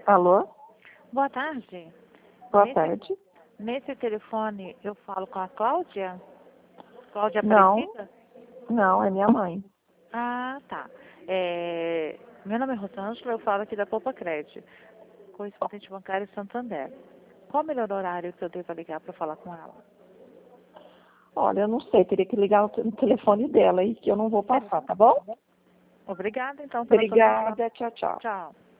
Alô? Boa tarde. Boa tarde. Nesse telefone eu falo com a Cláudia? Cláudia Não, Aparecida? não, é minha mãe. Ah, tá. Meu nome é Rosângela, eu falo aqui da Poupa Crédito, correspondente bancário Santander. Qual o melhor horário que eu devo ligar para falar com ela? Olha, eu não sei, teria que ligar no telefone dela aí, que eu não vou passar, tá bom? Obrigada, então, pela sua atenção. Obrigada, tchau, tchau. Tchau.